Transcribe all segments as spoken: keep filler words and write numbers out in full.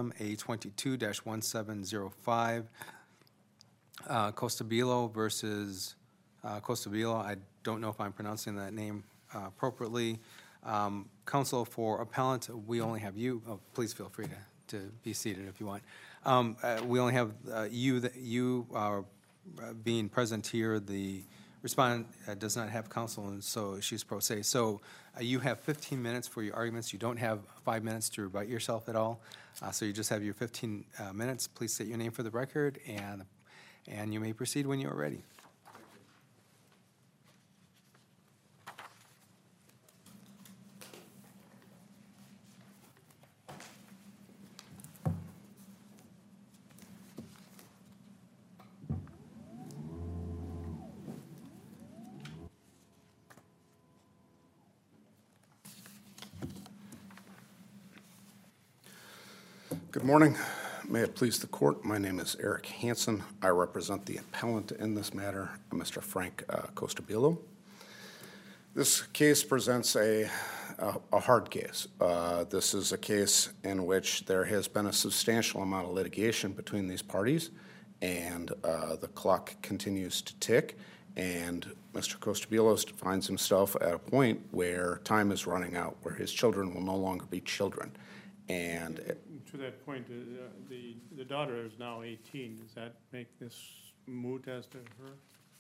item, A twenty-two dash one seven zero five, uh, Costabilo versus uh, Costabilo. I don't know if I'm pronouncing that name uh, appropriately. Um, Counsel for appellant, we only have you. Oh, please feel free to, to be seated if you want. Um, uh, we only have uh, you, that you are uh, being present here. The respondent uh, does not have counsel, and so she's pro se. So uh, you have fifteen minutes for your arguments. You don't have five minutes to rebut yourself at all. Uh, so you just have your fifteen uh, minutes. Please state your name for the record, and and you may proceed when you are ready. Good morning. May it please the court, my name is Eric Hansen. I represent the appellant in this matter, Mister Frank uh, Costabilo. This case presents a, a, a hard case. Uh, this is a case in which there has been a substantial amount of litigation between these parties, and uh, the clock continues to tick, and Mister Costabilo finds himself at a point where time is running out, where his children will no longer be children. And it, to that point, uh, the the daughter is now eighteen. Does that make this moot as to her?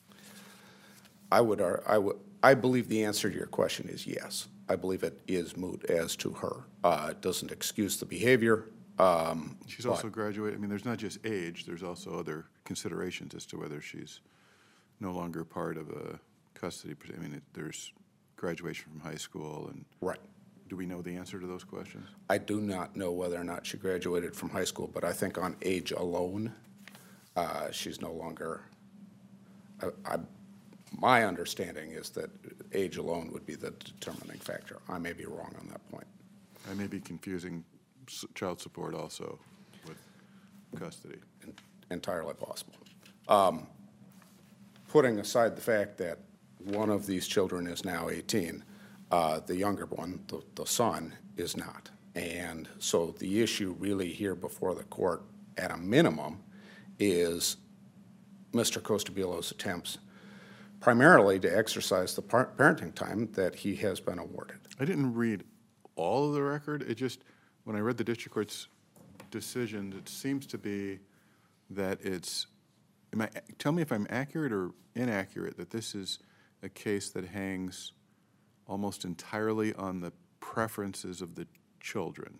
I would, I would, I believe the answer to your question is yes. I believe it is moot as to her. Uh, it doesn't excuse the behavior. Um, she's also graduated. I mean, there's not just age. There's also other considerations as to whether she's no longer part of a custody. I mean, it, there's graduation from high school and right. Do we know the answer to those questions? I do not know whether or not she graduated from high school, but I think on age alone, uh, she's no longer, I, I, my understanding is that age alone would be the determining factor. I may be wrong on that point. I may be confusing child support also with custody. En- entirely possible. Um, putting aside the fact that one of these children is now eighteen, Uh, the younger one, the, the son, is not. And so the issue really here before the court, at a minimum, is Mister Costabilo's attempts primarily to exercise the par- parenting time that he has been awarded. I didn't read all of the record. It just, when I read the district court's decision, it seems to be that it's, am I, tell me if I'm accurate or inaccurate, that this is a case that hangs almost entirely on the preferences of the children?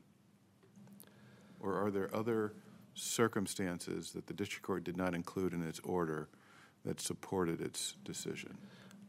Or are there other circumstances that the district court did not include in its order that supported its decision?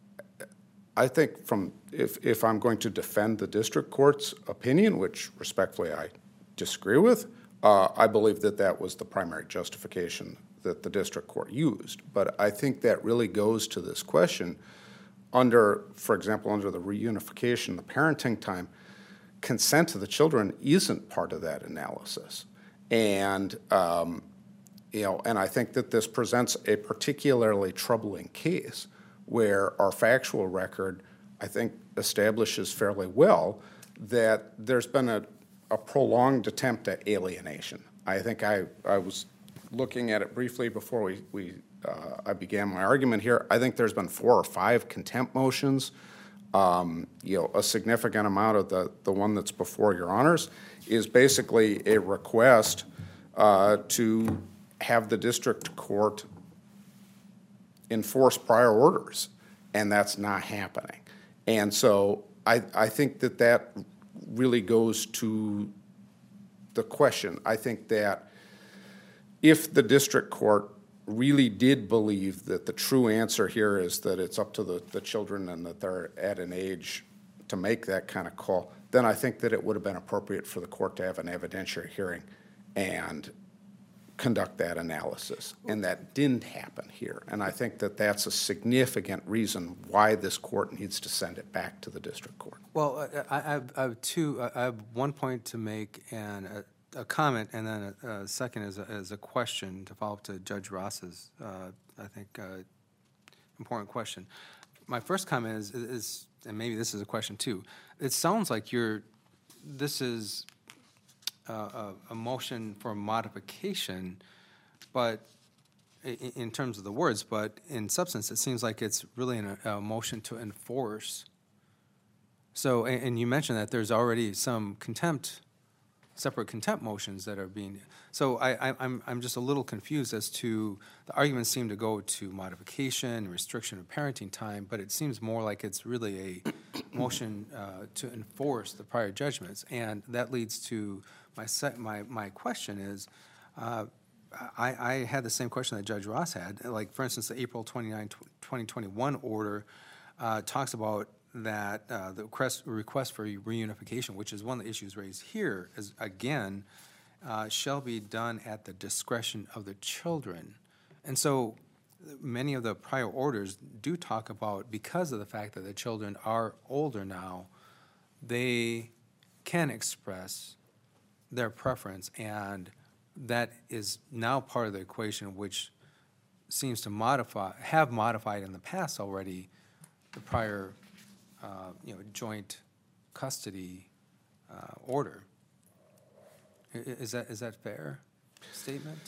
I think from, if, if I'm going to defend the district court's opinion, which respectfully I disagree with, uh, I believe that that was the primary justification that the district court used. But I think that really goes to this question. Under, for example, under the reunification, the parenting time, consent to the children isn't part of that analysis. And, um, you know, and I think that this presents a particularly troubling case where our factual record, I think, establishes fairly well that there's been a, a prolonged attempt at alienation. I think I, I was looking at it briefly before we, we Uh, I began my argument here. I think there's been four or five contempt motions. Um, you know, a significant amount of the, the one that's before your honors is basically a request uh, to have the district court enforce prior orders, and that's not happening. And so I, I think that that really goes to the question. I think that if the district court really did believe that the true answer here is that it's up to the, the children and that they're at an age to make that kind of call, then I think that it would have been appropriate for the court to have an evidentiary hearing and conduct that analysis. And that didn't happen here. And I think that that's a significant reason why this court needs to send it back to the district court. Well, I, I, have, I have two. I have one point to make and a, a comment, and then a, a second is a, is a question to follow up to Judge Ross's, uh, I think, uh, important question. My first comment is, is, and maybe this is a question too. It sounds like you're. This is a, a, a motion for modification, but i- i- in terms of the words, but in substance, it seems like it's really an, a motion to enforce. So, and, and you mentioned that there's already some contempt, separate contempt motions that are being, so I, I, I'm, I'm just a little confused as to, the arguments seem to go to modification, restriction of parenting time, but it seems more like it's really a motion uh, to enforce the prior judgments. And that leads to my sec, my, my question is, uh, I, I had the same question that Judge Ross had. Like, for instance, the April twenty-ninth, twenty twenty-one order uh, talks about that uh, the request, request for reunification, which is one of the issues raised here, is again, uh, shall be done at the discretion of the children. And so many of the prior orders do talk about, because of the fact that the children are older now, they can express their preference, and that is now part of the equation, which seems to modify, have modified in the past already, the prior, uh, you know, joint custody uh, order. I- i- Is that, is that fair statement?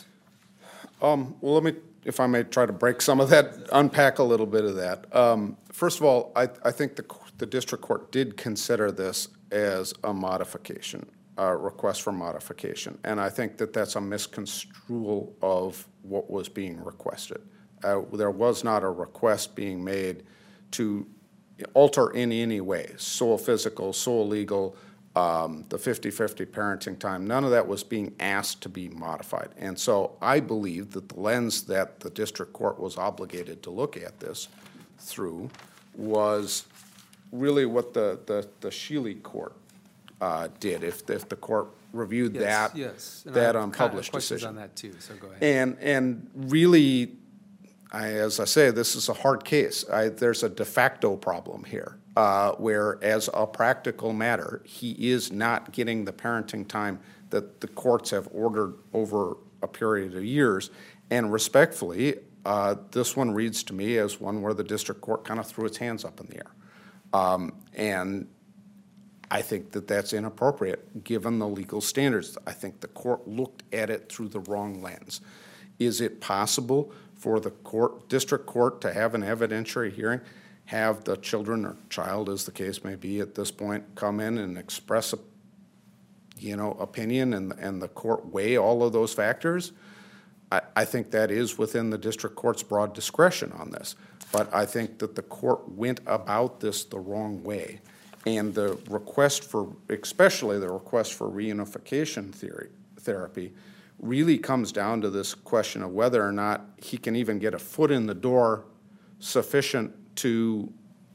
Um, well, let me, if I may try to break some of that, unpack a little bit of that. Um, first of all, I, I think the, the district court did consider this as a modification, a request for modification. And I think that that's a misconstrual of what was being requested. Uh, there was not a request being made to alter in any way, sole physical, sole legal, um, the fifty-fifty parenting time. None of that was being asked to be modified. And so I believe that the lens that the district court was obligated to look at this through was really what the, the, the Shealy court uh, did, if, if the court reviewed Yes, that, yes. And I that have unpublished questions decision. on that too, so go ahead. And, and really, I, as I say, this is a hard case. I, there's a de facto problem here, uh, where as a practical matter, he is not getting the parenting time that the courts have ordered over a period of years. And respectfully, uh, this one reads to me as one where the district court kind of threw its hands up in the air. Um, and I think that that's inappropriate, given the legal standards. I think the court looked at it through the wrong lens. Is it possible for the court, district court, to have an evidentiary hearing, have the children or child, as the case may be at this point, come in and express a, you know, opinion, and, and the court weigh all of those factors? I, I think that is within the district court's broad discretion on this. But I think that the court went about this the wrong way. And the request for, especially the request for reunification theory, therapy, really comes down to this question of whether or not he can even get a foot in the door sufficient to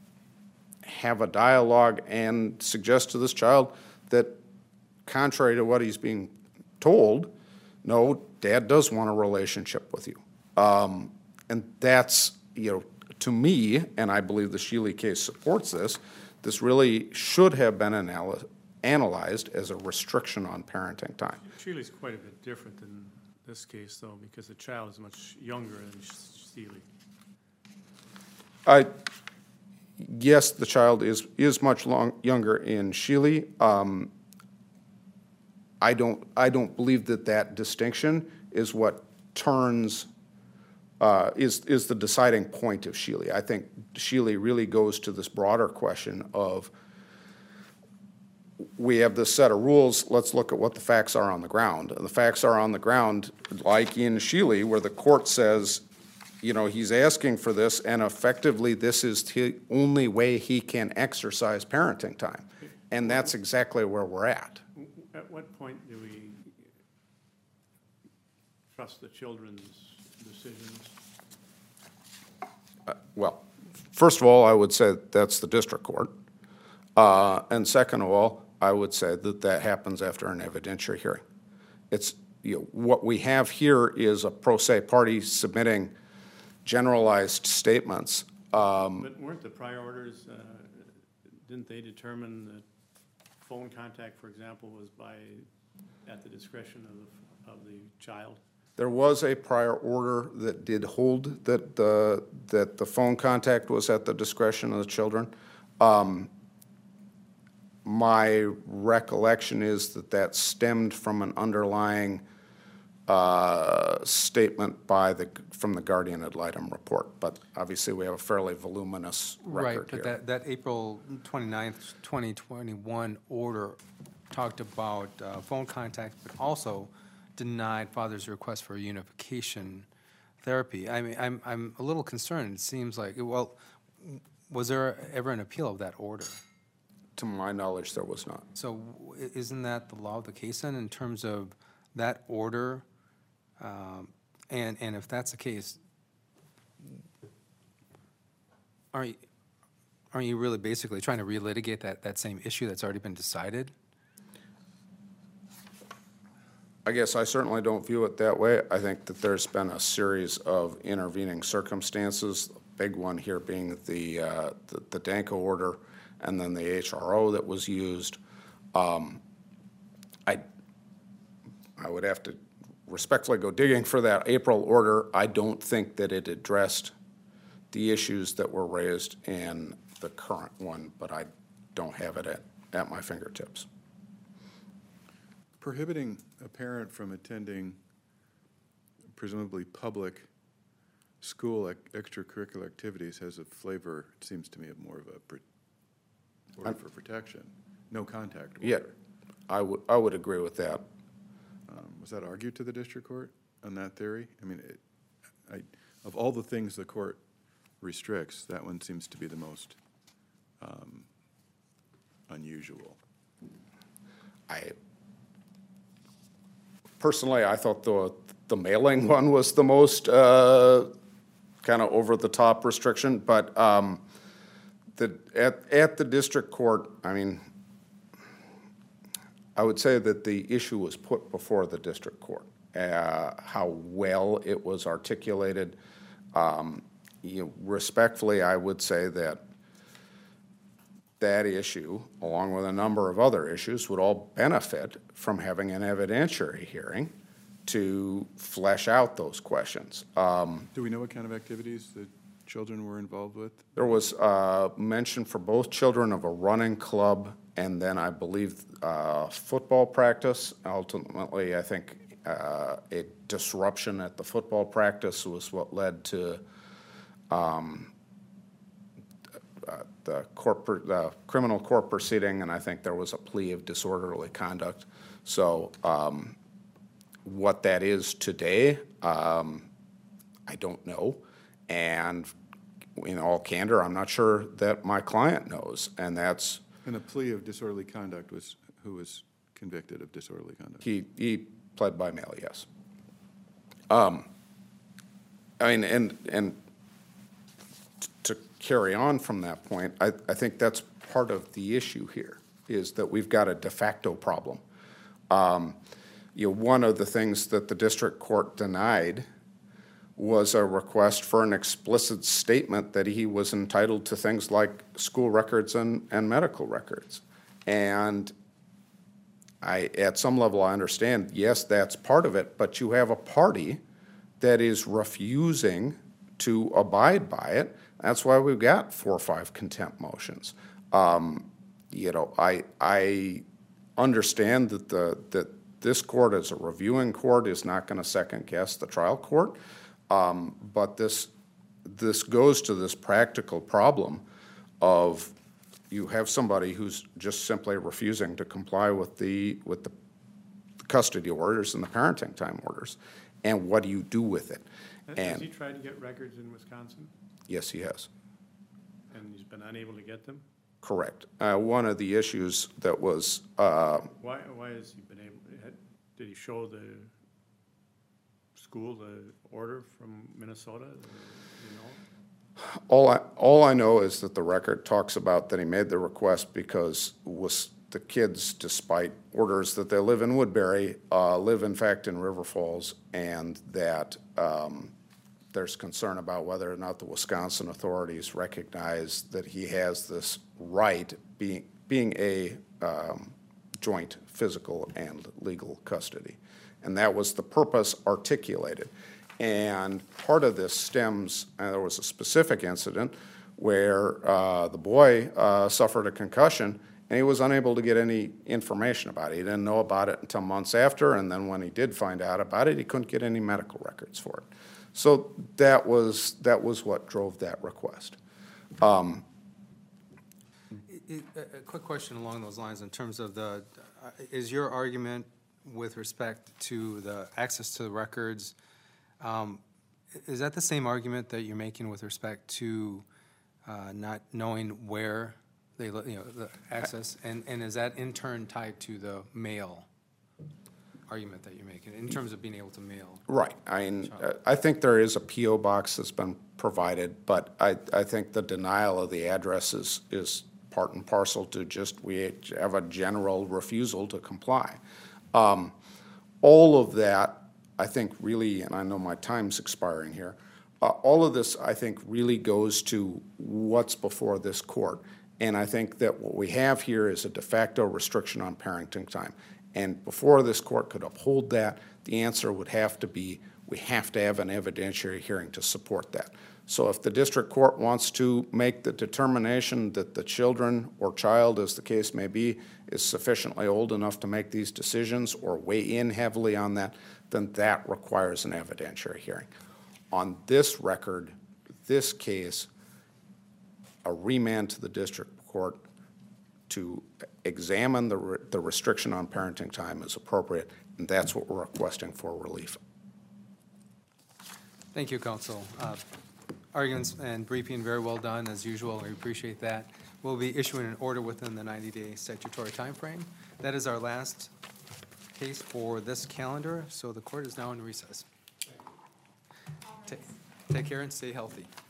have a dialogue and suggest to this child that, contrary to what he's being told, no, Dad does want a relationship with you. Um, and that's, you know, to me, and I believe the Shealy case supports this, this really should have been anal- analyzed as a restriction on parenting time. Shealy's quite a bit different than this case, though, because the child is much younger than Shealy. I, yes, the child is, is much long, younger in Shealy. Um, I don't, I don't believe that that distinction is what turns, uh, is, is the deciding point of Shealy. I think Shealy really goes to this broader question of, we have this set of rules, let's look at what the facts are on the ground. And the facts are on the ground, like in Shealy, where the court says, you know, he's asking for this, and effectively this is the only way he can exercise parenting time. And that's exactly where we're at. At what point do we trust the children's decisions? Uh, Well, first of all, I would say that's the district court. Uh, And second of all, I would say that that happens after an evidentiary hearing. It's, you know, what we have here is a pro se party submitting generalized statements. Um, But weren't the prior orders, uh, didn't they determine that phone contact, for example, was by, at the discretion of the, of the child? There was a prior order that did hold that the, that the phone contact was at the discretion of the children. Um, my recollection is that that stemmed from an underlying uh, statement by the, from the guardian ad litem report. But obviously, we have a fairly voluminous Right, record but here. that, that April twenty-ninth, twenty twenty-one order talked about uh, phone contact, but also denied father's request for unification therapy. I mean, I'm, I'm a little concerned. It seems like, well, was there ever an appeal of that order? To my knowledge, there was not. So i- isn't that the law of the case then, in terms of that order? Um, And, and if that's the case, aren't, you- aren't you really basically trying to relitigate that, that same issue that's already been decided? I guess I certainly don't view it that way. I think that there's been a series of intervening circumstances, big one here being the, uh, the, the Danko order, and then the H R O that was used. Um, I, I would have to respectfully go digging for that April order. I don't think that it addressed the issues that were raised in the current one, but I don't have it at, at my fingertips. Prohibiting a parent from attending presumably public school ec- extracurricular activities has a flavor, it seems to me, of more of a pr- order for protection, no contact order. Yeah, I would, I would agree with that. Um, Was that argued to the district court on that theory? I mean, it, I, of all the things the court restricts, that one seems to be the most um, unusual. I, personally, I thought the, the mailing one was the most uh, kind of over-the-top restriction, but um, the, at, at the district court, I mean, I would say that the issue was put before the district court. Uh, how well it was articulated, um, you know, respectfully, I would say that that issue, along with a number of other issues, would all benefit from having an evidentiary hearing to flesh out those questions. Um, Do we know what kind of activities the children were involved with? There was uh, mention for both children of a running club, and then I believe uh, football practice. Ultimately, I think uh, a disruption at the football practice was what led to um, uh, the court, per- the criminal court proceeding, and I think there was a plea of disorderly conduct. So um, what that is today, um, I don't know. And in all candor, I'm not sure that my client knows, and that's, And a plea of disorderly conduct was, who was convicted of disorderly conduct? he, he pled by mail, yes. Um, I mean, and, and t- to carry on from that point, I, I think that's part of the issue here, is that we've got a de facto problem. Um, you know, one of the things that the district court denied was a request for an explicit statement that he was entitled to things like school records and, and medical records. And I, at some level, I understand, yes, that's part of it, but you have a party that is refusing to abide by it. That's why we've got four or five contempt motions. Um, you know, I, I understand that the, that this court as a reviewing court is not going to second guess the trial court. Um, but this, this goes to this practical problem of you have somebody who's just simply refusing to comply with the, with the custody orders and the parenting time orders, and what do you do with it? Has And he tried to get records in Wisconsin, yes, he has. and he's been unable to get them? Correct. Uh, one of the issues that was, uh, Why, why has he been able, had- did he show the school the order from Minnesota, you know? all I, all I know is that the record talks about that he made the request because was the kids, despite orders that they live in Woodbury, uh, live in fact in River Falls, and that um, there's concern about whether or not the Wisconsin authorities recognize that he has this right, being, being a um, joint physical and legal custody. And that was the purpose articulated. And part of this stems, and there was a specific incident where uh, the boy uh, suffered a concussion, and he was unable to get any information about it. He didn't know about it until months after, and then when he did find out about it, he couldn't get any medical records for it. So that was, that was what drove that request. Um, I- I- A a quick question along those lines in terms of the, uh, is your argument with respect to the access to the records, um, i- is that the same argument that you're making with respect to uh, not knowing where they, li- you know, the access? And, and is that in turn tied to the mail argument that you're making, in terms of being able to mail? Right. I mean, uh, I think there is a P O box that's been provided, but I, I think the denial of the address is, is part and parcel to just, we have a general refusal to comply. Um, all of that, I think really, and I know my time's expiring here, uh, all of this, I think, really goes to what's before this court. And I think that what we have here is a de facto restriction on parenting time. And before this court could uphold that, the answer would have to be, we have to have an evidentiary hearing to support that. So if the district court wants to make the determination that the children or child, as the case may be, is sufficiently old enough to make these decisions or weigh in heavily on that, then that requires an evidentiary hearing. On this record, this case, a remand to the district court to examine the, re the restriction on parenting time is appropriate, and that's what we're requesting for relief. Thank you, counsel. Uh, Arguments and briefing very well done, as usual. We appreciate that. We'll be issuing an order within the ninety-day statutory timeframe. That is our last case for this calendar, so the court is now in recess. Ta- Take care and stay healthy.